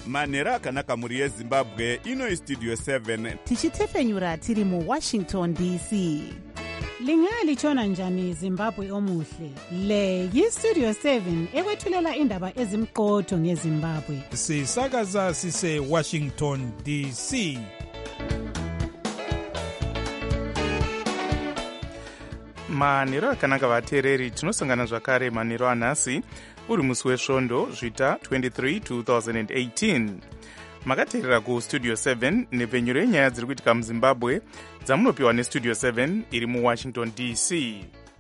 manhero akanaka mhuri yezimbabwe. Ino istudio 7 tichitefenyura tiri muWashington DC. Lingalitshona njani Zimbabwe omuhle? Le yistudio 7 ekwethulela indaba ezimqotho ngeZimbabwe. Sisakaza sise Washington DC. Manhero akanaka vateereri, tinosangana zvakare manhero anhasi uri musi wesvondo zvita 23 2018. Makateerera kustudio 7 nepfenyuro yenyaya dziri kuitika muZimbabwe dzamunopiwa nestudio 7 iri muWashington DC.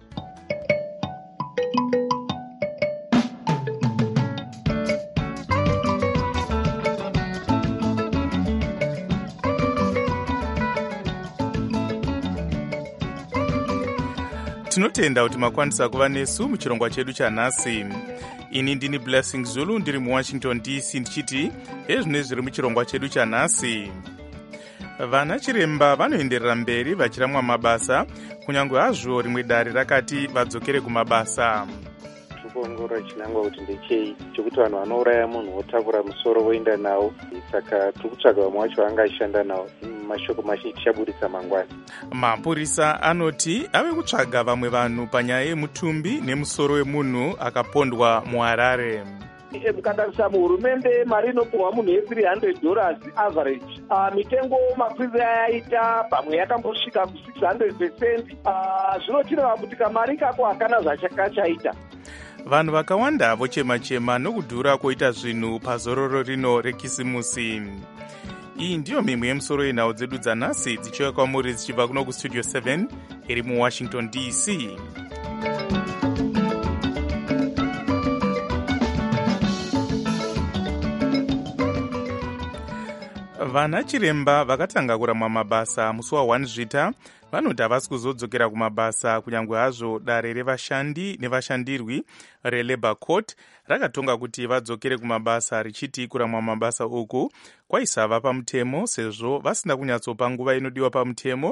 Tinotenda kuti makwanisa kuva nesu muchirongwa chedu chanhasi. Ini ndini Blessing Zulu ndiri muWashington DC ndichiti ezvine zviri muchirongwa chedu chanhasi. Vana chiremba vanoenderera mberi vachiramwa mabasa kunyange hazvo rimwe dare rakati vadzokere kumabasa. Kuongorora chinangwa kuti ndechei chekuti vanhu vanouraya munhu votakura musoro voenda nawo, saka tiri kutsvaga vamwe vacho vanga achishanda nawo. Mashoko mazhinji tichaburitsa mangwana. Mapurisa anoti ave kutsvaga vamwe vanhu panyaya yemutumbi nemusoro wemunhu akapondwa muHarare. Mukatarisa muhurumende mari inopuhwa munhu $300 average. Mitengo makwiri yaita pamwe yakambosvika ku$600. Zvinotireva kuti kamari kako hakana zvachakachaita. Vanhu vakawanda vochema-chema nokudhura kuita zvinhu pazororo rino rekisimusi. Iyi ndiyo mimwe yemusoro yenhau dzedu dzanhasi dzichiuya kwamuri dzichibva kuno kustudio 7 iri muWashington DC. Vana chiremba vakatanga kuramwa mabasa musi wa1 zvita vanoti havasi kuzodzokera kumabasa kunyange hazvo dare revashandi nevashandirwi reLabour Court rakatonga kuti vadzokere kumabasa richiti kuramwa mabasa uku kwaisava pamutemo sezvo vasina kunyatsopa nguva inodiwa pamutemo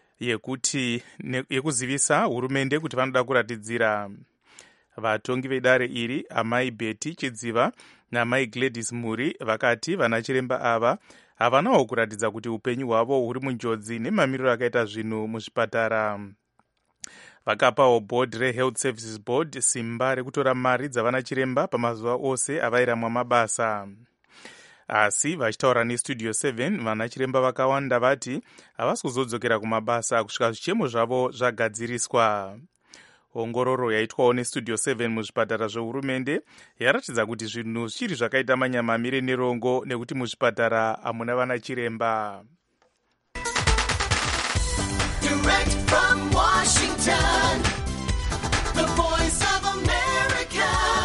yekuzivisa hurumende kuti vanoda kuratidzira. Vatongi vedare iri amai Betty Chidziva naamai Gladys Muri vakati vana chiremba ava havanawo kuratidza kuti upenyu hwavo huri munjodzi nemamiriro akaita zvinhu muzvipatara. Vakapawo board reHealth Services Board simba rekutora mari dzavana chiremba pamazuva ose avairamwa mabasa. Asi vachitaura nestudio 7 vana chiremba vakawanda vati havasi kuzodzokera kumabasa kusvika zvichemo zvavo zvagadziriswa. Ongororo yaitwawo nestudio 7 muzvipatara zvehurumende yaratidza kuti zvinhu zvichiri zvakaita manyamamire nerongo nekuti muzvipatara hamuna vana chiremba. Direct from Washington, the voice of America,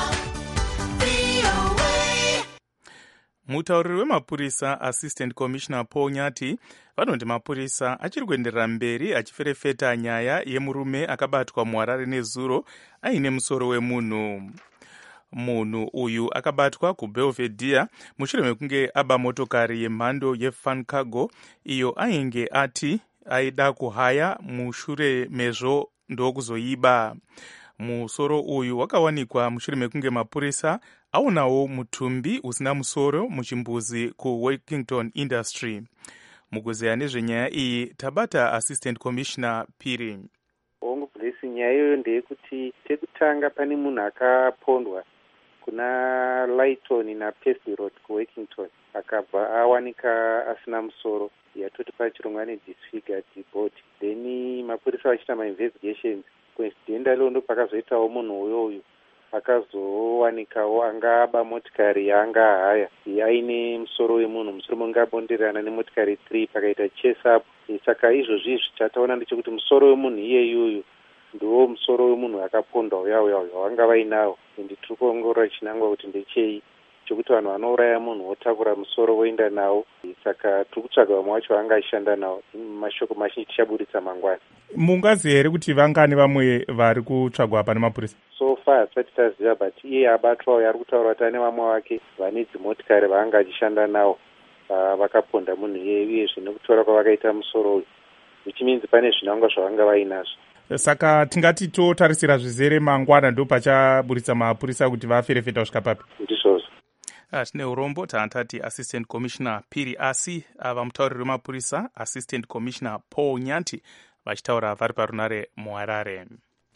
VOA. Mutauriri wemapurisa Assistant Commissioner Paul Nyati vanoti mapurisa achiri kuenderera mberi achiferefeta nyaya yemurume akabatwa muHarare nezuro aine musoro wemunhu. Munhu uyu akabatwa kuBelvedere mushure mekunge aba motokari yemhando yeFan Cargo iyo ainge ati aida kuhaya mushure mezvo ndokuzoiba. Musoro uyu wakawanikwa mushure mekunge mapurisa aonawo mutumbi usina musoro muchimbuzi kuWorkington Industry. Mukuzeya nezvenyaya iyi tabata Assistant Commissioner Piri. Hongu Blessing, nyaya iyoyo ndeyekuti tekutanga pane munhu akapondwa kuna Lighton naPaisley Road kuWorkington akabva awanika asina musoro, yatoti pachirongwa nedisfigured body. Then mapurisa vachita mainvestigations coincidentally ndo pakazoitawo munhu uyoyo akazowanikawo anga aba motikari yaanga haya aine musoro wemunhu, musoro munhu ngabonderana nemotikari 3 pakaita chase up. Saka izvozvi zvichataona ndechekuti musoro wemunhu iyeyoyo ndiwo musoro wemunhu akapondwa uya wanga vainawo, ende tiri kuongorora chinangwa kuti ndechei chekuti vanhu vanouraya munhu votakura musoro voenda nawo, saka tiri kutsvaga vamwe vacho vanga achishanda nawo. Mashoko mazhinji tichaburitsa mangwana. Mungazi here kuti vangani vamwe vari kutsvagwa apa nemapurisa? So far hatisati taziva, but iye abatwawo yari kutaura kuti ane vamwe vake vane dzimotikari vaanga achishanda nawo vakaponda munhu iye, uyezve nekutora kwavakaita musoro uyu zvichiminzi pane zvinangwa zvavanga vainazvo. Saka tingati totarisira zvizere mangwana ndo pachaburitsa mapurisa kuti vaferefeta kusvika papi? Ndizvozvo. Tine urombo taantati assistant commissioner Piri Asi, vamutauriri wemapurisa assistant commissioner Paul Nyanti vachitaura vari parunare muHarare.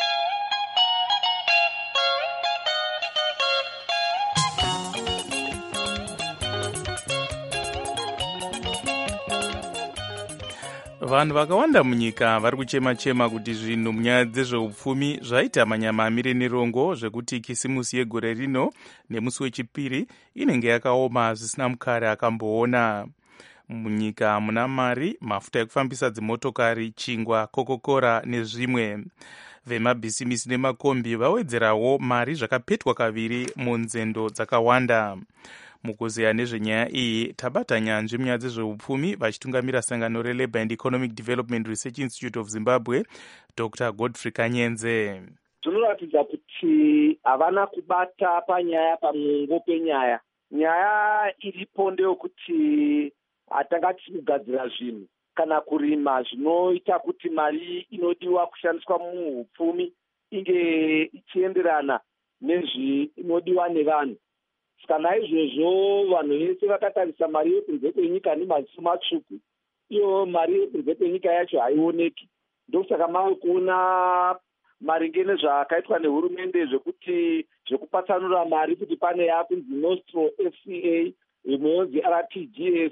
Vanhu vakawanda munyika vari kuchema-chema kuti zvinhu munyaya dzezveupfumi zvaita manyama amire nerongo zvekuti kisimusi yegore rino nemusi wechipiri inenge yakaoma zvisina mukare akamboona. Munyika muna mari, mafuta ekufambisa dzimotokari, chingwa, kokokora nezvimwe. Vemabhisimisi nemakombi vawedzerawo mari zvakapetwa kaviri munzendo dzakawanda. Mukuzeya nezvenyaya iyi tabata nyanzvi munyaya dzezveupfumi vachitungamira sangano reLabour and Economic Development Research Institute of Zimbabwe, Dr. Godfrey Kanyenze. Zvinoratidza kuti havana kubata panyaya pamungo penyaya. Nyaya iripo ndeyekuti hatanga tichigadzira zvinhu kana kurima zvinoita kuti mari inodiwa kushandiswa muupfumi inge ichienderana nezvinodiwa nevanhu. Saka naizvozvo vanhu vese vakatarisa mari yekunze kwenyika nemaziso matsvuku, iyo mari yekunze kwenyika yacho haioneki. Ndokusaka mave kuona maringe nezvakaitwa nehurumende zvekuti zvekupatsanura mari kuti pane yakunzi Nostro FCA, imwe yonzi RTGS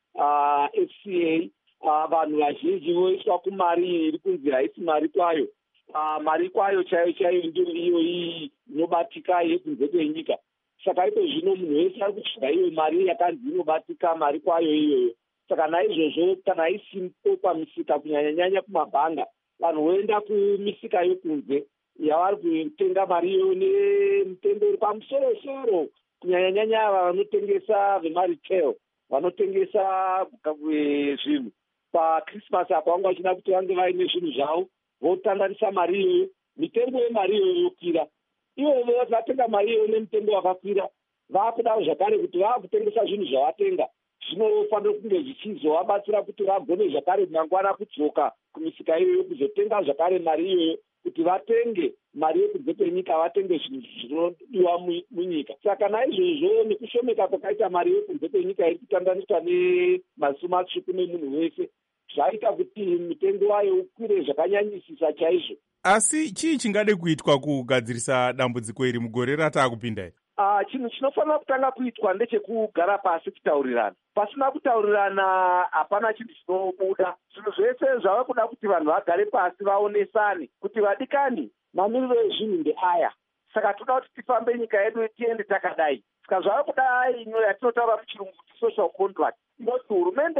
FCA, vanhu vazhinji voiswa kumari iri kunzi haisi mari kwayo. Mari kwayo chaiyo chaiyo ndiyo iyo iyi inobatika yekunze kwenyika. Saka iko zvino munhu wese ari kutsvaga iyo mari yakanzi inobatika mari kwayo iyoyo. Saka naizvozvo kana isimpo pamisika kunyanya-nyanya kumabhanga, vanhu voenda kumisika yokunze yavari kutenga mari iyoyo nemitengo iri pamusoro-soro, kunyanya-nyanya vanotengesa vemaretail, vanotengesa zvinhu. PaKrismasi apa vanga vachida kuti vange vaine zvinhu zvavo, votanganisa mari iyoyo, mitengo yemari iyoyo yokwira. Ivo vatenga mari iyoyo nemitengo wakakwira, vakudawo zvakare kuti vaakutengesa zvinhu zvavatenga zvinofanira kunge zvichizovabatsira kuti vagone zvakare mangwana kudzoka kumisika iyoyo kuzotenga zvakare mari iyoyo kuti vatenge mari yekunze kwenyika, vatenge zvinhu zvinodiwa munyika. Saka naizvozvo nekushomeka kwakaita mari yekunze kwenyika iri kutandaniswa nemaziso matsvuku nemunhu wese zvaita kuti mitengo wayo ukwire zvakanyanyisisa chaizvo. Asi chii chingade kuitwa kugadzirisa dambudziko iri mugore rataakupinda iri? Chinhu chinofanira kutanga kuitwa ndechekugara pasi kutaurirana. Pasina kutaurirana hapana chinhu chinobuda. Zvinhu zvese zvava kuda kuti vanhu vagare pasi vaonesane kuti vadikani mamiriro ezvinhu ndeaya. Saka toda kuti tifambe nyika yedu tiende takadai. Saka zvava kuda ino yatinotaura muchirungu kuti social contract. Inoti hurumende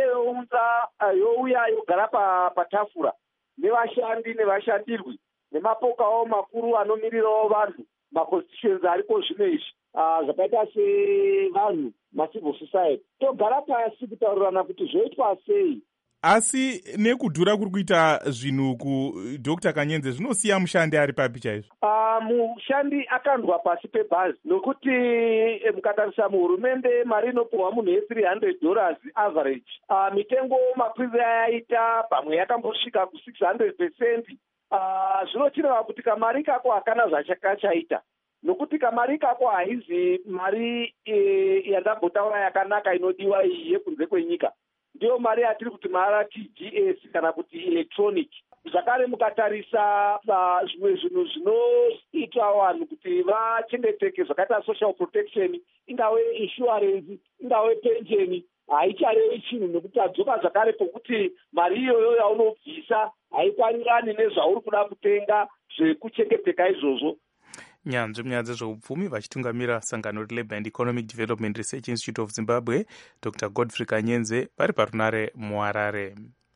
youya yogara patafura nevashandi nevashandirwi nemapokawo makuru anomirirawo vanhu, maconstitutions ariko zvino izvi zvakaita sevanhu macivil society, togara pasi kutaurirana kuti zvoitwa sei. Asi nekudhura kuri kuita zvinhu kuDr. Kanyenze zvinosiya mushandi ari papi chaizvo? Mushandi akandwa pasi pebhazi nokuti mukatarisa muhurumende mari inopuhwa munhu $300 average. Mitengo makwiriro ayaita pamwe yakambosvika ku600%. Zvinochireva kuti kamari kako hakana zvachakachaita, nokuti kamari kako haizi mari yandambotaura yakanaka inodiwa iyi yekunze kwenyika. Ndiyo mari yatiri kuti maRTGS kana kuti electronic. Zvakare mukatarisa zvimwe zvinhu zvinoita vanhu kuti vachengeteke zvakaita social protection, ingave insurance, ingave pension, haicharevi chinhu nekuti adzoka zvakare pokuti mari iyoyo yaunobvisa haikwanirani nezvauri kuda kutenga zvekuchengeteka izvozvo. Nyanzvi munyaya dzezveupfumi vachitungamira sangano reLabour and Economic Development Research Institute of Zimbabwe, Dr. Godfrey Kanyenze vari parunare muHarare.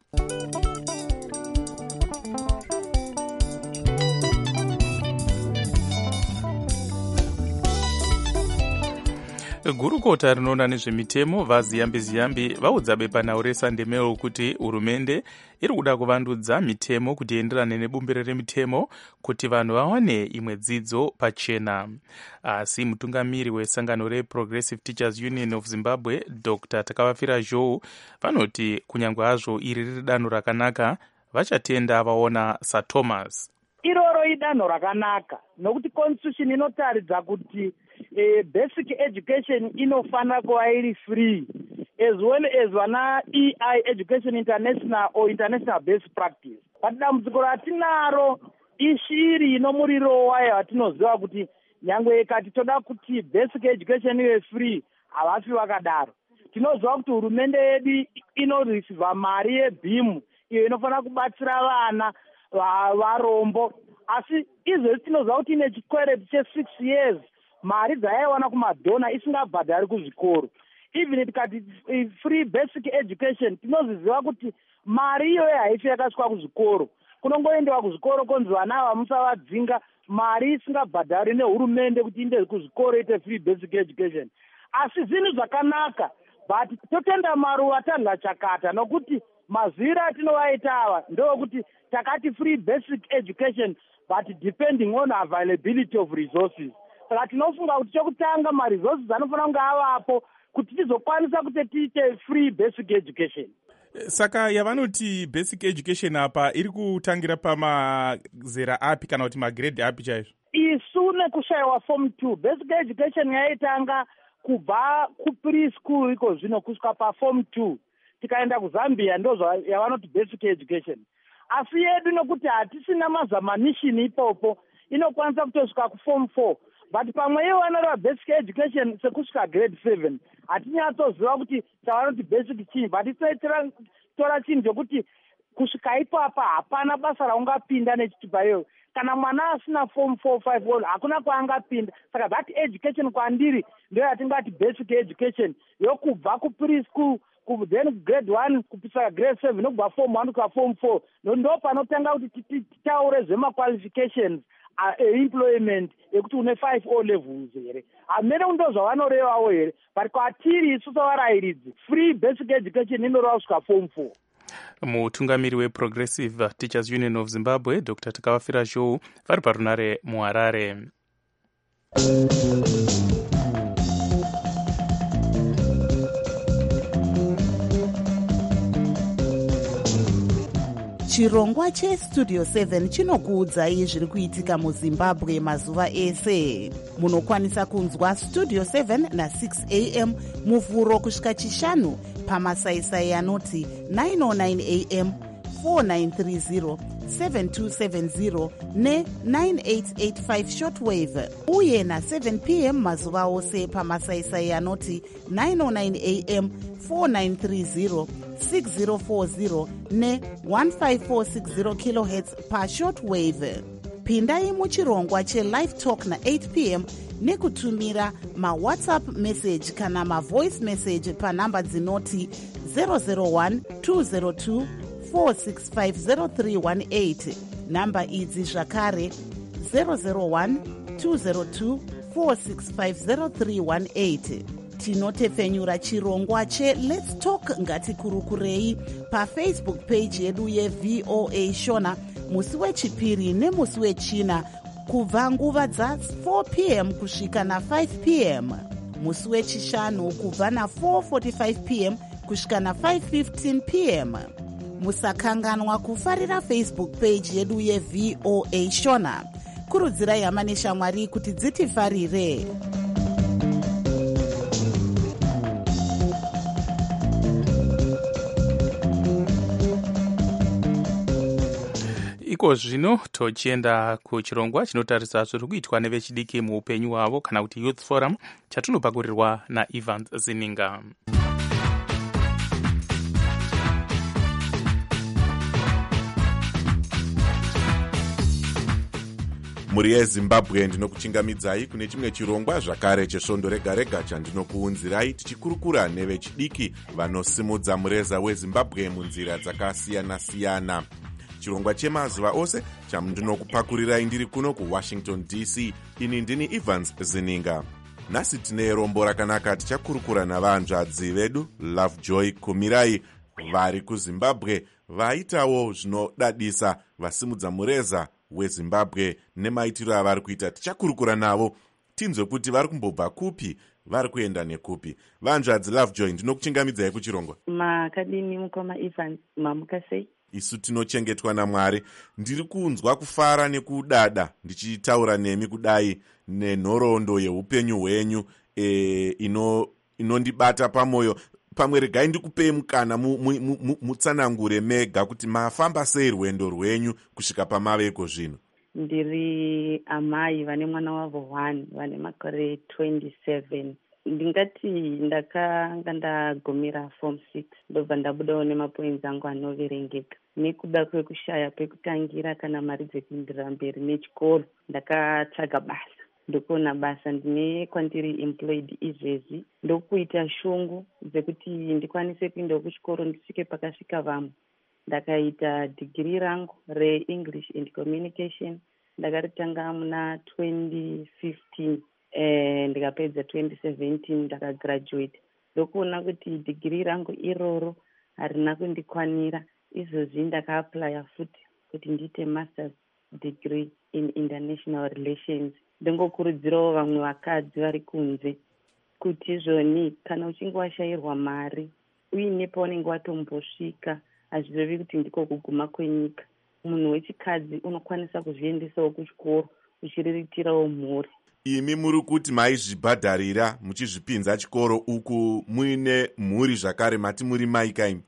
Gurukota rinoona nezvemitemo vaZiyambi vaudza bepanhau reSunday Mail kuti hurumende iri kuda kuvandudza mitemo kuti ienderane nebumbiro remitemo kuti vanhu vawane imwe dzidzo pachena. Asi mutungamiri wesangano reProgressive Teachers Union of Zimbabwe, Dr. Takavafira Zhou, vanoti kunyange hazvo iri riri danho rakanaka, vachatenda vaona saThomas. Iroro idanho rakanaka nokuti constitution inotaridza kuti basic education inofanira kuva iri free, as well as vana EI, Education International or International Best Practice. But dambudziko ratinaro ishiri inomuriro wayo watinoziva kuti nyangwe ikati toda kuti basic education ive free, havafi vakadaro. Tinoziva kuti hurumende yedu inoreceiva mari yebhimu iyo inofanira kubatsira vana varombo, asi izvozvi tinoziva kuti ine chikwereti che6 years mari dzaiwana kumadhona isingabhadhari kuzvikoro. Even tikati free basic education tinozviziva kuti mari iyoyo haifi yakasvika kuzvikoro, kunongoendewa kuzvikoro konzi vana ava musavadzinga, mari isingabhadhari nehurumende kuti inde kuzvikoro ite free basic education. Asi zvinhu zvakanaka, but totenda maruva tadla chakata, nokuti mazwira atinovaita ava ndokuti takati free basic education but depending on availability of resources. Saka tinofunga kuti chokutanga maresources anofanira kunge avapo kuti tizokwanisa kuti tiite free basic education. Saka yavanoti basic education apa iri kutangira pamazera api kana kuti magrade api chaizvo? Isu nekushayiwa form 2 basic education yaitanga kubva kupreschool iko zvino kusvika paform 2, tikaenda kuZambia ndozva yavanoti basic education. Asi yedu nokuti hatisina mazamanishini ipopo, inokwanisa kutosvika kuform 4, but pamwe ivo vanoreva basic education sekusvika grade 7 hatinyatsoziva kuti chavanoti basic chinyi, but tora chinhu chokuti kusvika ipapa hapana basa raungapinda nechitupa iyoyo. Kana mwana asina form 4 5 hakuna kwaangapinda. Saka that education kwandiri ndio yatingati basic education yokubva kupreschool then grade 1 kupisa grade 7 nokubva form 1 kusvika form 4 ndo panotanga kuti titaure zvemaqualifications employment yekuti une 5 O levels here. Hamene ndo zvavanorevawo here, but kwatiri isu savarayiridzi free basic education inoreva kusvika form 4. Mutungamiri weProgressive Teachers Union of Zimbabwe Dr. Takavafira Zhou vari parunare muHarare. Chirongwa cheStudio 7 chinokuudzai zviri kuitika muZimbabwe mazuva ese. Munokwanisa kunzwa Studio 7 na6 am muvhuro kusvika chishanu pamasaisai anoti 909 am, 4930, 7270 ne9885 shortwave, uye na7 pm mazuva ose pamasaisai anoti 909 am, 4930, 6040 ne1546 kHz pashortwave. Pindai muchirongwa chelive talk na8 pm nekutumira mawhatsapp message kana mavoice message panhamba dzinoti 001 202 4650318. Namba idzi zvakare 001 202 4650318. Tinotepfenyura chirongwa cheLet's Talk ngatikurukurei pafacebook page yedu yeVOA Shona musi wechipiri nemusi wechina kubva nguva dza4 pm kusvika na5 pm, musi wechishanu kubva na4:45 pm kusvika na5:15 pm. Musakanganwa kufarira Facebook page yedu yeVOA Shona. Kurudzirai hama neshamwari kuti dzitifarire. Iko zvino tochienda kuchirongwa chinotarisa zviri kuitwa nevechidiki muupenyu hwavo kana kuti Youth Forum chatunopakurirwa naIvan Zininga. Muri yeZimbabwe ndinokuchingamidzai kune chimwe chirongwa zvakare chesvondo rega rega chandinokuunzirai tichikurukura nevechidiki vanosimudza mureza weZimbabwe munzira dzakasiyana-siyana. Chirongwa chemazuva ose chamndinokupakurirai ndiri kuno kuWashington DC. Ini ndini Evans Zininga. Nhasi tine rombo rakanaka tichakurukura navanzvadzi vedu Lovejoy Kumirai vari kuZimbabwe vaitawo zvinodadisa vasimudza mureza weZimbabwe nemaitiro avari kuita. Tichakurukura navo tinzwe kuti vari kumbobva kupi, vari kuenda nekupi. Vanzvadzi Lovejoy, ndinokuchingamidzai kuchirongwa. Makadini mukoma Evans, mamuka sei? isu tinochengetwa naMwari. Ndiri kunzwa kufara nekudada ndichitaura nemi kudai nenhoroondo yeupenyu hwenyu inondibata pamwoyo. Pamwe regai ndikupei mukana mutsanangure mega kuti mafamba sei rwendo rwenyu kusvika pamaveko zvino. Ndiri amai vane mwana wavo 1 vane makore 27. Ndingati ndakanga ndagumira form 6 ndobva ndabudawo nemapoints angu anoverengeka. Nekuda kwekushaya pekutangira kana mari dzekuenderera mberi nechikoro, ndakatsvaga basa. Ndokuona basa ndine kwandiri employed izvezvi. Ndokuita shungu dzekuti ndikwanise kuendawo kuchikoro ndisvike pakasvika vamwe. Ndakaita degree rangu re-English and Communication. Ndakaritanga muna 2015. Ndikapedza 2017 ndakagraduate. Ndokuona kuti degree rangu iroro harina kundikwanira. Izvozvi ndakaaplya futi kuti ndiite masters degree in international relations. Ndingokurudzirawo vamwe vakadzi vari kunze kuti izvoni kana uchinge washayirwa mari uine paunenge watombosvika, hazvirevi kuti ndiko kuguma kwenyika. Munhu wechikadzi unokwanisa kuzviendesawo kuchikoro uchiriritirawo mhuri. Imi muri kuti maizvibhadharira muchizvipinza chikoro uku muine mhuri zvakare, mati muri maikaimi.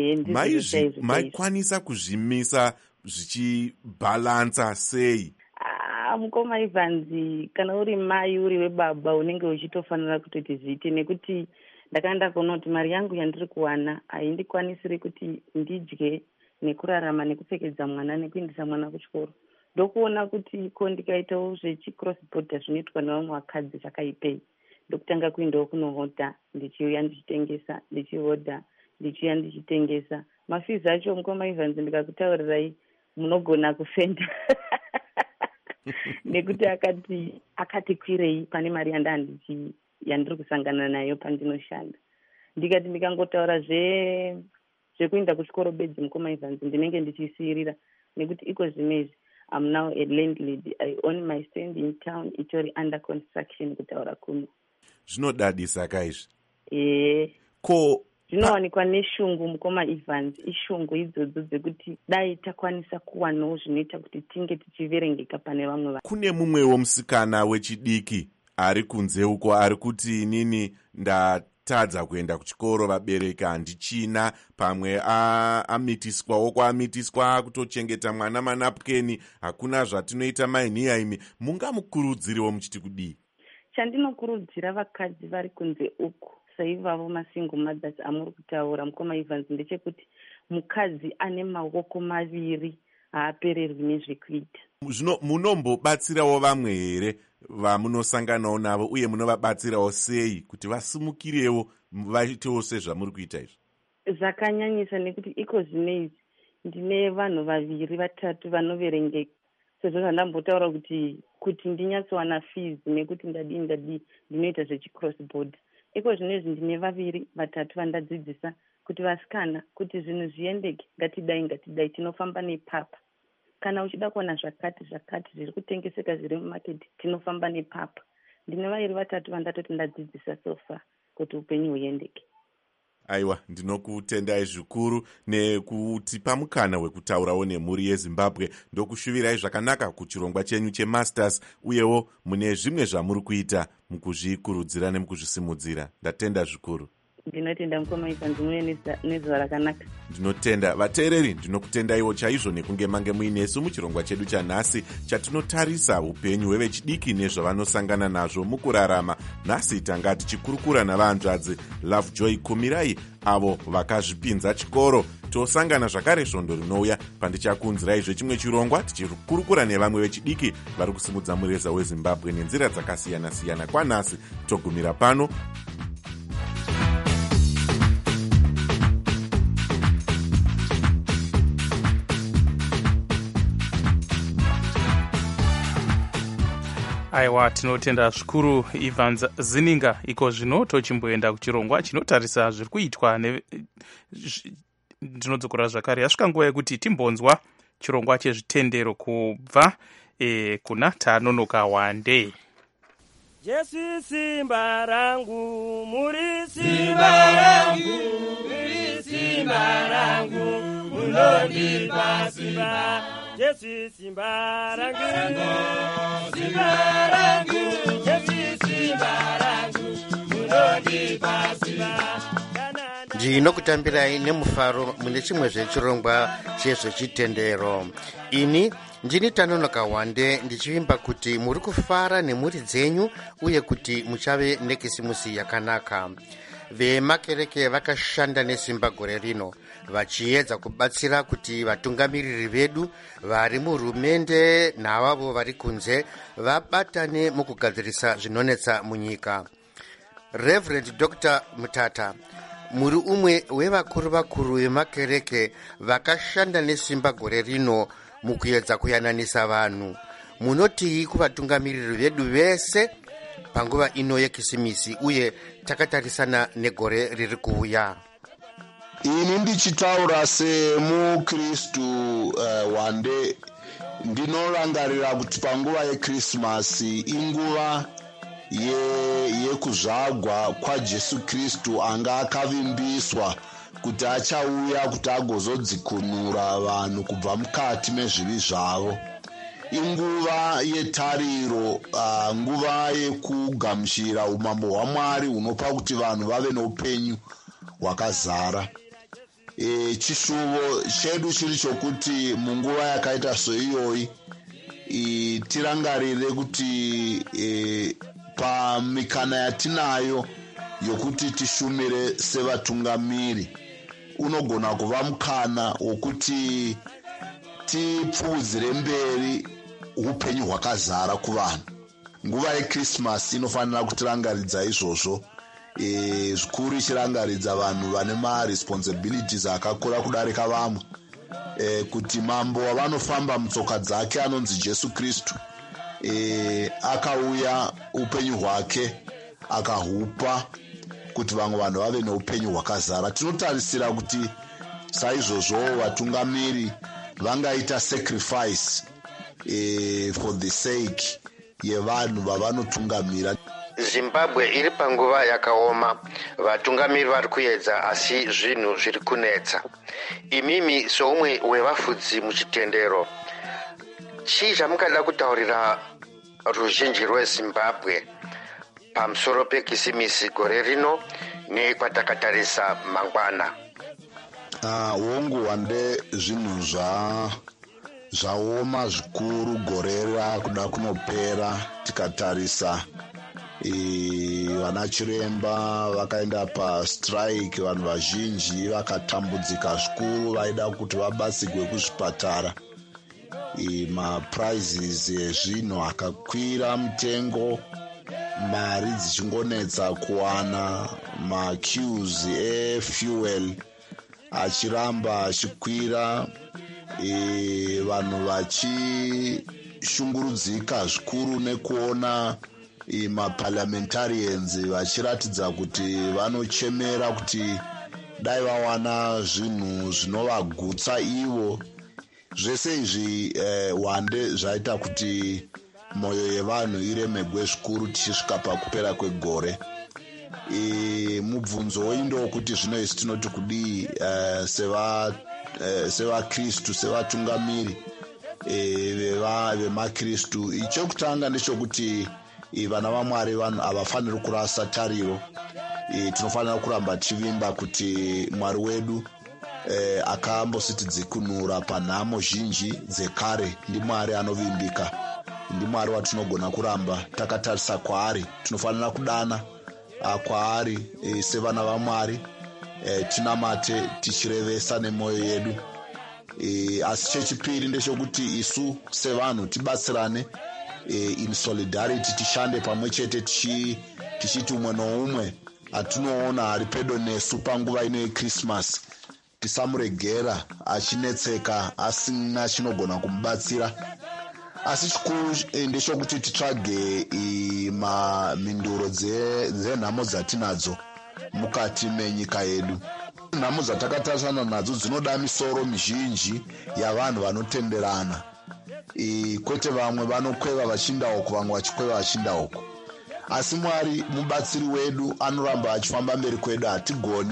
Maikwanisa kuzvimisa zvichibhalansa sei? Mukoma Ivanzi, kana uri mai uri webaba unenge uchitofanira kutoti zviite, nekuti ndakaenda kuona kuti mari yangu yandiri kuwana haindikwanisiri kuti ndidye nekurarama nekupfekedza mwana nekuendesa mwana kuchikoro. Ndokuona kuti ko ndikaitawo zvechicross border zvinoitwa nevamwe vakadzi zvakaipei. Ndokutanga kuendawo kunohodha ndichiuya ndichitengesa, ndichihodha ndichiuya ndichitengesa. Mafizi acho mukoma Ivanzi ndikakutaurirai munogona kufenda. Nekuti akati kwirei pane mari yandiri kusangana nayo pandinoshanda. Ndikati ndikangotaura zvekuenda kuchikoro bedzi mukoma Ivanzi ndinenge ndichisiyirira, nekuti iko zvinezvi I'm now a landlady. I own my stand in town. Itori under construction kutaura kumwe. Zvinodadisa kaizvi. Zvinowanikwa neshungu mukoma Ivanzi. Ishungu idzodzo dzekuti dai takwanisa kuwanawo zvinoita kuti tinge tichiverengeka pane vamwe. Kune mumwewo musikana wechidiki ari kunze uko ari kuti inini ndatadza kuenda kuchikoro, vabereki handichina, pamwe amitiswawo kwaamitiswa kutochengeta mwana manapukeni, hakuna zvatinoita mainhiya imi. Mungamukurudziriwo muchiti kudii? Chandinokurudzira vakadzi vari kunze uku saivavo masingle mothers amuri kutaura mukoma Ivanzi ndechekuti mukadzi ane maoko maviri haapererwi nezvekuita. Zvino munombobatsirawo vamwe here vamunosanganawo navo, uye munovabatsirawo sei kuti vasimukirewo vaitewo sezvamuri kuita izvi? Zvakanyanyisa, nekuti iko zvinezvi ndine vanhu 2-3 vanoverengeka. Sezvo zvandambotaura kuti ndinyatsowana fees nekuti ndadii ndinoita zvechicross border. Iko zvinezvi ndine 2-3 vandadzidzisa kuti vasikana kuti zvinhu zviendeke ngatidai tinofamba nepapa. Kana uchida kuona zvakati zviri kutengeseka zviri mumaketi tinofamba nepapa. Ndine 2-3 vandatoti ndadzidzisa sofa kuti upenyu huendeke. Aiwa, ndinokutendai zvikuru nekutipa mukana wekutaurawo nemhuri yeZimbabwe. Ndokushuvirai zvakanaka kuchirongwa chenyu chemasters, uyewo mune zvimwe zvamuri kuita mukuzvikurudzira nemukuzvisimudzira. Ndatenda zvikuru. Ndinotenda mukoma Ivanzi, muye nezuva rakanaka. Ndinotenda vateereri, ndinokutendaiwo chaizvo nekunge mange muinesu muchirongwa chedu chanhasi chatinotarisa upenyu hwevechidiki nezvavanosangana nazvo mukurarama. Nhasi tanga tichikurukura navanzvadzi Lovejoy Kumirai avo vakazvipinza chikoro. Tosangana zvakare svondo rinouya pandichakunziraizve chimwe chirongwa tichikurukura nevamwe vechidiki vari kusimudza mureza weZimbabwe nenzira dzakasiyana-siyana. Kwanhasi togumira pano. Aiwa, tinotenda zvikuru Ivanzi Zininga. Iko zvino tochimboenda kuchirongwa chinotarisa zviri kuitwa ndinodzokera zvakare. Yasvika nguva yekuti timbonzwa chirongwa chezvitendero kubva kuna Tanonoka Wande. Jesu simba rangu, muri simba rangu, muri simba simba rangu munondipa simba. Jesu simba rangu, simba rangu. Jesu simba rangu munondipa simba. Ndinokutambirai nemufaro mune chimwe zvechirongwa chezvechitendero. Ini ndini Tanonoka Wande ndichivimba kuti muri kufara nemhuri dzenyu uye kuti muchave nekisimusi yakanaka. Vemakereke vakashanda nesimba gore rino vachiedza kubatsira kuti vatungamiriri vedu vari muhurumende navavo vari kunze vabatane mukugadzirisa zvinonetsa munyika. Reverend Dr. Mutata, muri umwe wevakuru vemakereke vakashanda nesimba gore rino mukuedza kuyananisa vanhu. Munotii kuvatungamiriri vedu vese panguva ino yekisimisi uye takatarisana negore riri kuuya? Ini ndichitaura semukristu Wande, ndinorangarira kuti panguva yeKrisimasi inguva yekuzvagwa kwaJesu Kristu anga akavimbiswa kuti achauya kuti agozodzikunura vanhu kubva mukati mezvivi zvavo. Inguva yetariro, nguva yekugamuchira umambo hwaMwari hunopa kuti vanhu vave noupenyu hwakazara. Chishuvo chedu chiri chokuti munguva yakaita soiyoyi tirangarire kuti pamikana yatinayo yokuti tishumire sevatungamiri unogona kuva mukana wokuti tipfuudzire mberi upenyu hwakazara kuvanhu. Nguva yeKrisimasi inofanira kutirangaridza izvozvo, zvikuru ichirangaridza vanhu vane maresponsibilities akakura kudarika vamwe, kuti mambo wavanofamba mutsoka dzake anonzi Jesu Kristu akauya upenyu hwake akahupa kuti vamwe vanhu vave neupenyu hwakazara. Tinotarisira kuti saizvozvo vatungamiri vangaita sacrifice for the sake yevanhu vavanotungamira. Zimbabwe iri panguva yakaoma, vatungamiri vari kuedza asi zvinhu zviri kunetsa. Imimi soumwe wevafudzi muchitendero, chii chamungada kutaurira ruzhinji rweZimbabwe pamusoro pekisimisi gore rino nekwatakatarisa mangwana? Hongu Wande, zvinhu zvaoma zvikuru gore rakuda kunopera. Tikatarisa vana chiremba vakaenda pastrike, vanhu vazhinji vakatambudzika zvikuru vaida kuti vabatsirwe kuzvipatara. Maprizes ezvinhu akakwira mutengo, mari dzichingonetsa kuwana, maqueues efuel achiramba achikwira, vanhu vachishungurudzika zvikuru nekuona maparliamentarians vachiratidza kuti vanochemera kuti dai vawana zvinhu zvinovagutsa ivo. Zvese izvi Wande zvaita kuti mwoyo yevanhu iremegwe zvikuru tichisvika pakupera kwegore. Mubvunzo wendo kuti zvino isi tinoti kudii sevakristu, sevatungamiri vemakristu. Chokutanga ndechekuti vana vaMwari vanhu havafaniri kurasa tariro. Tinofanira kuramba tichivimba kuti Mwari wedu akambositi dzikunura panhamo zhinji dzekare ndimwari anovimbika, ndimwari watinogona kuramba takatarisa kwaari. Tinofanira kudana kwaari sevana vaMwari, tinamate tichirevesa nemwoyo yedu. Asi chechipiri ndechekuti isu sevanhu tibatsirane in solidarity, tishande pamwe chete tichiti umwe noumwe atinoona ari pedo nesu panguva ino yeKrisimasi tisamuregera achinetseka asina chinogona kumubatsira. Asi chikuru ndechekuti titsvage mhinduro dzenhamo dzatinadzo mukati menyika yedu. Nhamo dzatakatarisana nadzo dzinoda misoro mizhinji yavanhu vanotenderana, kwete vamwe vanokweva vachiinda uko vamwe vachikweva vachiinda uko. Asi Mwari mubatsiri wedu anoramba achifamba mberi kwedu, hatigoni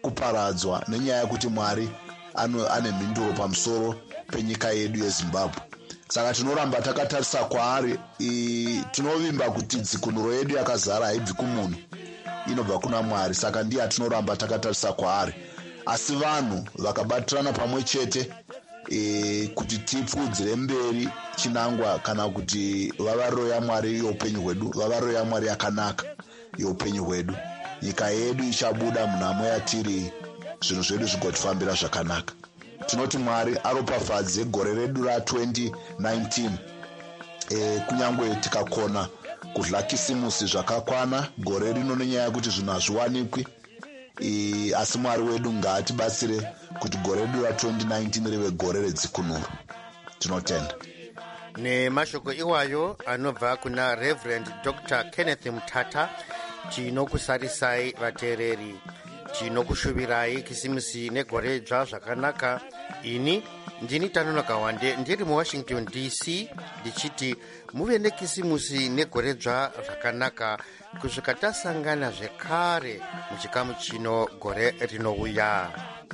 kuparadzwa nenyaya yekuti Mwari ane mhinduro pamusoro penyika yedu yeZimbabwe. Saka tinoramba takatarisa kwaari. Tinovimba kuti dzikunuro yedu yakazara haibvi kumunhu, inobva kuna Mwari. Saka ndiye atinoramba takatarisa kwaari. Asi vanhu vakabatirana pamwe chete kuti tipfudzire mberi chinangwa kana kuti vavariro yaMwari youpenyu hwedu, vavariro yaMwari yakanaka youpenyu hwedu, nyika yedu ichabuda munhamo yatiri, zvinhu zvedu zvigotifambira zvakanaka. Tinoti Mwari aropafadze gore redu ra2019. Kunyangwe tikakona kudla kisimusi zvakakwana gore rino nenyaya yekuti zvinhu hazviwanikwi, asi Mwari wedu ngaatibatsire kuti gore redu ra2019 rive gore redzikunuro. Tinotenda. Nemashoko iwayo anobva kuna Reverend Dr. Kenneth Mutata, tinokusarisai vateereri, tinokushuvirai kisimusi negore dzva zvakanaka. Ini ndini Tanonoka Wande ndiri muWashington DC, ndichiti muve nekisimusi negore dzva zvakanaka kusvika tasangana zvekare muchikamu chino gore rinouya.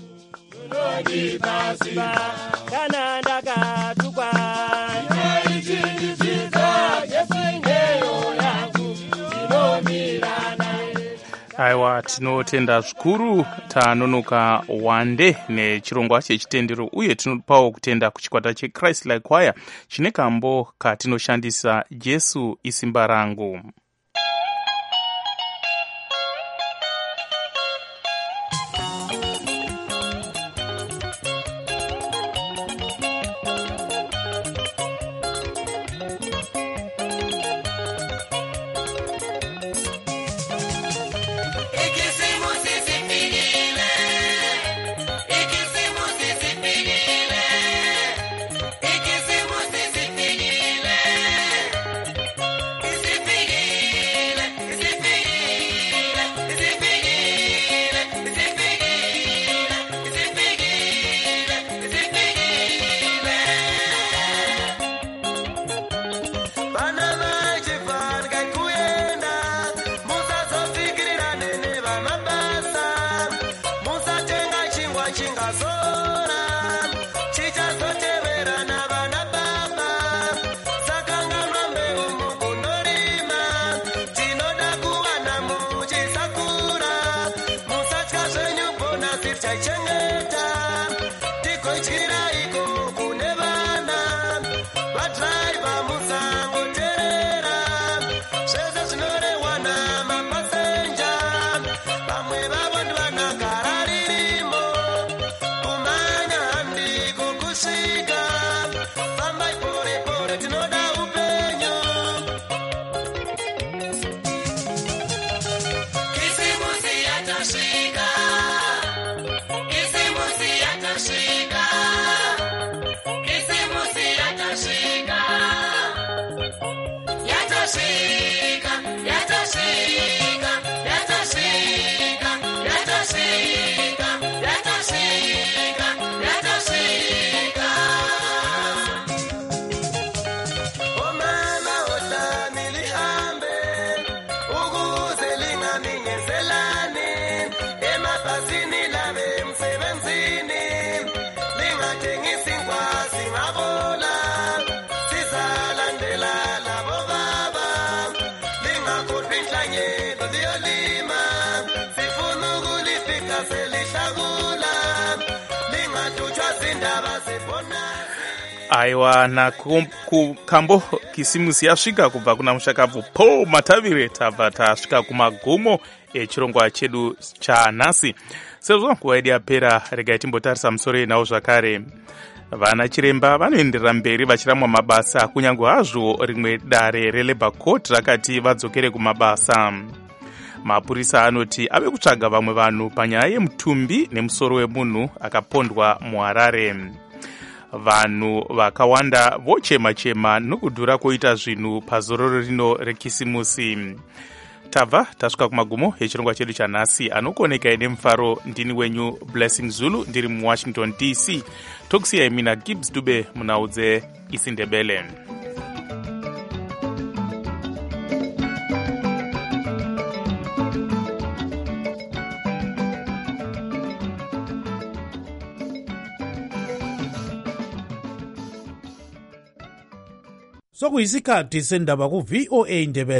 Kana ndakatukwa ndoichindizvidza Jesu ndeyo yangu inomirana. Aiwa, tinotenda zvikuru Tanonoka Wande nechirongwa chechitendero, uye tinopawo kutenda kuchikwata cheChrist Like Choir chine kambo katinoshandisa Jesu isimba rangu. Aiwa, na kukambo kisimusi yasvika kubva kuna mushakabvu Paul Matavire, tabva tasvika kumagumo echirongwa chedu chanhasi. Sezvo nguva yedu yapera, regai timbotarisa musoro yenhau zvakare. Vana chiremba vanoenderera mberi vachiramwa mabasa, kunyange hazvo rimwe dare reLabour Court rakati vadzokere kumabasa. Mapurisa anoti ave kutsvaga vamwe vanhu panyaya yemutumbi nemusoro wemunhu akapondwa muHarare. Vanhu vakawanda vochema-chema nokudhura koita zvinhu pazororo rino rekisimusi. Tabva tasvika kumagumo echirongwa chedu chanhasi. Anokuonekai nemufaro ndini wenyu Blessing Zulu, ndiri muWashington DC. Tokusiyai mina Gibbs Dube munaudze isiNdebele. sokuyisikhathi sendaba ku-VOA Ndebele.